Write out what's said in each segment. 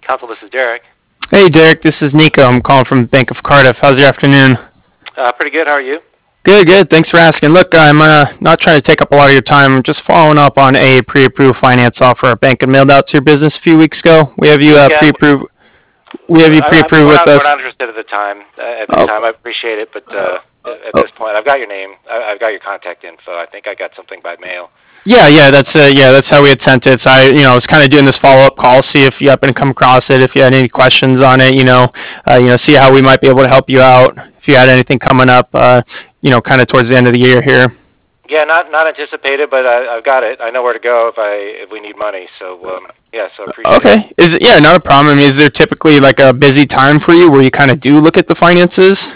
Council, this is Derek. Hey Derek, this is Nico. I'm calling from Bank of Cardiff. How's your afternoon? Pretty good. How are you? Good, good. Thanks for asking. Look, I'm not trying to take up a lot of your time. I'm just following up on a pre-approved finance offer our bank had mailed out to your business a few weeks ago. We have you Yeah, pre-approved. We have you pre-approved with we're us. not interested at the time. At this Oh, time, I appreciate it, but at oh, this point, I've got your name. I've got your contact info. I think I got something by mail. that's how we had sent it. So I was kind of doing this follow-up call, see if you happen to come across it, if you had any questions on it, see how we might be able to help you out if you had anything coming up, kind of towards the end of the year here. Yeah, not anticipated, but I've got it. I know where to go if we need money. So yeah, so appreciate it. Okay. Not a problem. I mean, is there typically like a busy time for you where you kind of do look at the finances?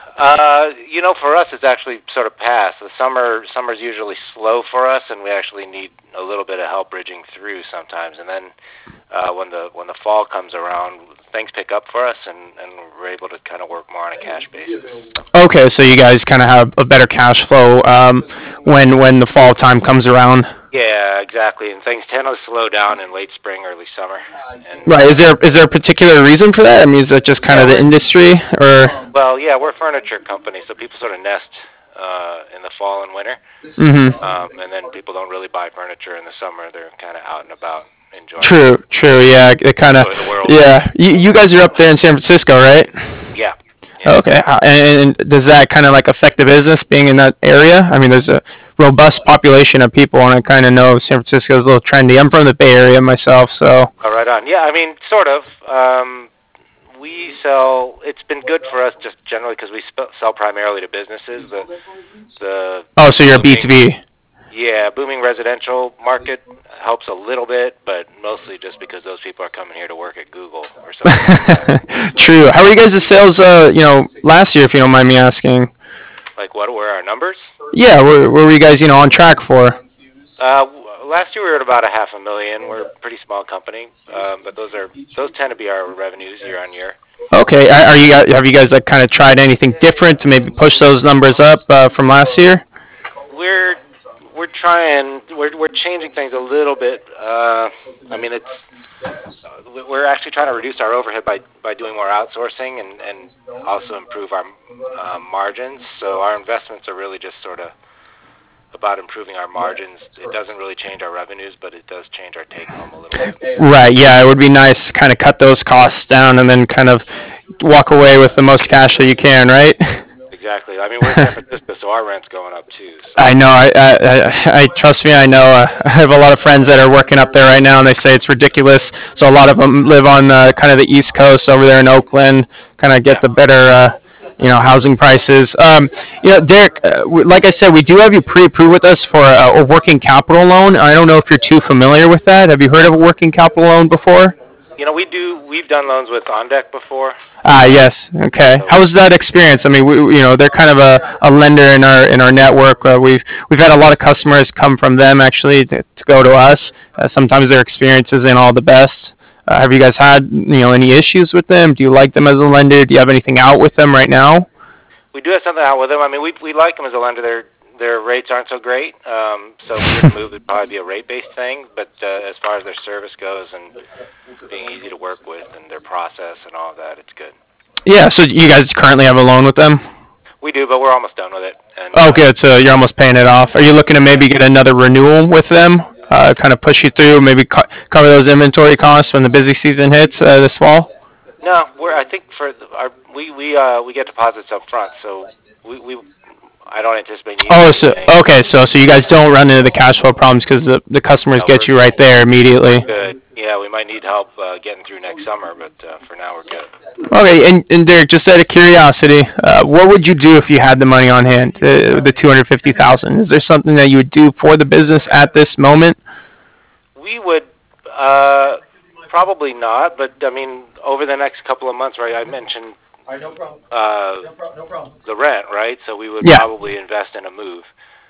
For us, it's actually sort of past. Summer's usually slow for us, and we actually need a little bit of help bridging through sometimes. And then when the fall comes around, things pick up for us, and we're able to kind of work more on a cash basis. Okay, so you guys kind of have a better cash flow when the fall time comes around. Yeah, exactly. And things tend to slow down in late spring, early summer. And Right. Is there a particular reason for that? I mean, is that just kind yeah, of the we're industry or? well, yeah, we're a furniture company, so people sort of nest in the fall and winter, Mm-hmm. and then people don't really buy furniture in the summer. They're kind of out and about enjoying True. True. Yeah. It kind of. enjoying the world. Yeah. You guys are up there in San Francisco, right? Yeah, yeah, Okay. And does that kind of like affect the business being in that area? I mean, there's a robust population of people, and I kind of know San Francisco is a little trendy. I'm from the Bay Area myself, so. oh, right on. Yeah, I mean, sort of. We sell. It's been good for us just generally because we sell primarily to businesses. The Oh, so you're a booming B2B. Yeah, booming residential market helps a little bit, but mostly just because those people are coming here to work at Google or something like that. True. How are you guys' sales? Last year, if you don't mind me asking. Like, what were our numbers? Yeah, where were you guys, on track for? Last year we were at about a half a million. We're a pretty small company, but those tend to be our revenues year on year. Okay. Are you guys, have you guys like kind of tried anything different to maybe push those numbers up from last year? We're we're trying. We're changing things a little bit. I mean, we're actually trying to reduce our overhead by doing more outsourcing and also improve our margins. So our investments are really just sort of about improving our margins. It doesn't really change our revenues, but it does change our take home a little bit. Right. Yeah, it would be nice to kind of cut those costs down and then kind of walk away with the most cash that you can, right? Exactly. I mean, we're in San Francisco, so our rent's going up too. I So know. I trust me. I know. I have a lot of friends that are working up there right now, and they say it's ridiculous. So a lot of them live on kind of the East Coast over there in Oakland, kind of get yeah. the better, housing prices. Derek, like I said, we do have you pre-approved with us for a working capital loan. I don't know if you're too familiar with that. Have you heard of a working capital loan before? We've done loans with OnDeck before. Ah, yes. Okay. So How was that experience? I mean, they're kind of a lender in our network. We've had a lot of customers come from them actually to go to us. Sometimes their experience isn't all the best. Have you guys had any issues with them? Do you like them as a lender? Do you have anything out with them right now? we do have something out with them. I mean, we like them as a lender. Their rates aren't so great. So if we were to move, it'd probably be a rate-based thing. But as far as their service goes and being easy to work with and their process and all of that, it's good. Yeah. So you guys currently have a loan with them? We do, but we're almost done with it. And Oh, good. So you're almost paying it off. Are you looking to maybe get another renewal with them? Kind of push you through, maybe cover those inventory costs when the busy season hits this fall? no, I think for our we get deposits up front, so we I don't anticipate needing Oh, so anything. okay, so you guys don't run into the cash flow problems because the customers No, get you right there immediately. we're good. Yeah, we might need help getting through next summer, but for now we're good. Okay, and Derek, just out of curiosity, what would you do if you had the money on hand, the 250,000? Is there something that you would do for the business at this moment? We would uh, probably not, but I mean, over the next couple of months, right? I mentioned uh, the rent, right? So we would Yeah. probably invest in a move.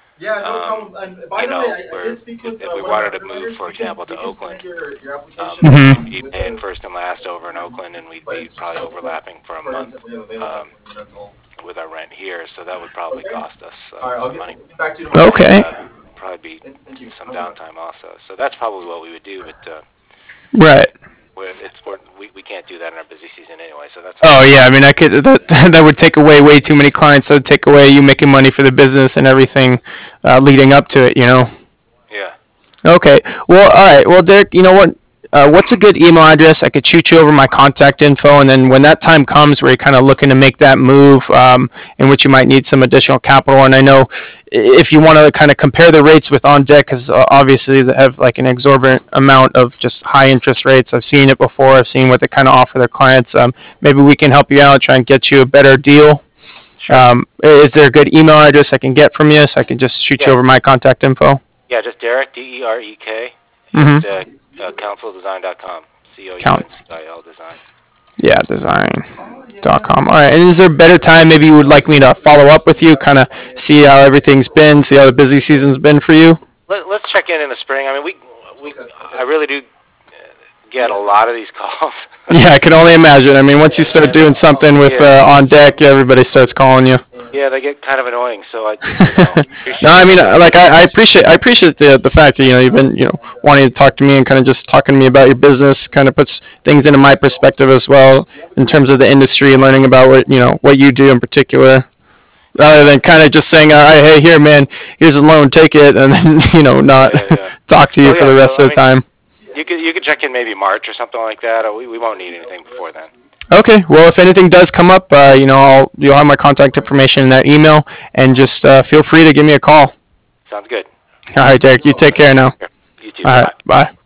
Where if we wanted to move, for example, to Oakland, we'd be Hmm. paying first and last over in Oakland, and we'd be probably overlapping for a month um, with our rent here. So that would probably cost us some money, and Okay. probably be some downtime also. So that's probably what we would do. But Right. We can't do that in our busy season anyway, so that's. Oh yeah, I mean, I could that would take away way too many clients. That would take away you making money for the business and everything leading up to it. Yeah. Okay. Well, all right. Well, Derek, you know what? What's a good email address? I could shoot you over my contact info, and then when that time comes, where you're kind of looking to make that move, in which you might need some additional capital, and I know if you want to kind of compare the rates with On Deck, because obviously they have like an exorbitant amount of just high interest rates. I've seen it before. I've seen what they kind of offer their clients. Maybe we can help you out, try and get you a better deal. Sure. Is there a good email address I can get from you, so I can just shoot you over my contact info? Yeah, just Derek, DEREK, Mm-hmm. at councildesign.com. COUNCIL design. Yeah, design.com. All right. And is there a better time maybe you would like me to follow up with you, kind of see how everything's been, see how the busy season's been for you? Let's check in the spring. I mean, I really do get a lot of these calls. Yeah, I can only imagine. I mean, once you start doing something with On Deck, everybody starts calling you. Yeah, they get kind of annoying. So I. No, I mean, like I appreciate the fact that you've been wanting to talk to me and kind of just talking to me about your business. Kind of puts things into my perspective as well in terms of the industry and learning about what you do in particular. Rather than kind of just saying, all right, hey, here, man, here's a loan, take it, and then not talk to you for the rest of the time. You could check in maybe March or something like that. Or we won't need anything before then. Okay. Well, if anything does come up, you'll have my contact information in that email, and just feel free to give me a call. Sounds good. All right, Derek. You take care now. You too. All right. Bye.